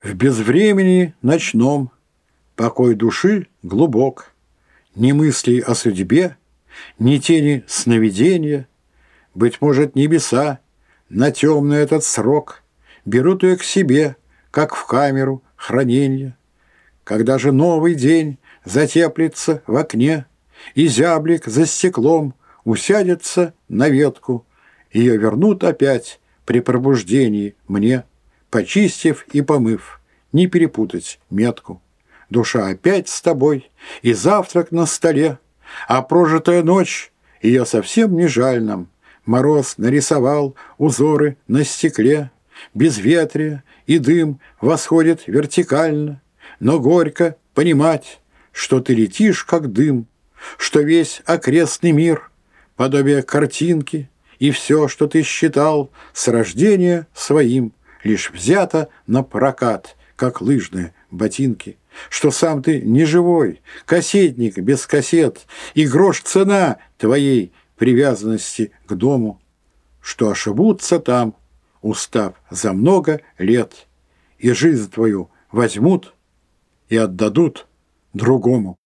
В безвремени ночном покой души глубок, ни мыслей о судьбе, ни тени сновидения. Быть может, небеса на темный этот срок берут ее к себе, как в камеру хранения. Когда же новый день затеплится в окне, и зяблик за стеклом усядется на ветку, ее вернут опять при пробуждении мне, почистив и помыв, не перепутать метку. Душа опять с тобой, и завтрак на столе, а прожитая ночь, ее совсем не жаль нам. Мороз нарисовал узоры на стекле, безветрие и дым восходит вертикально, но горько понимать, что ты летишь, как дым, что весь окрестный мир — подобие картинки, и все, что ты считал с рождения своим, лишь взято на прокат, как лыжные ботинки, что сам ты не живой, кассетник без кассет, и грош цена твоей привязанности к дому, что ошибутся там, устав за много лет, и жизнь твою возьмут и отдадут другому.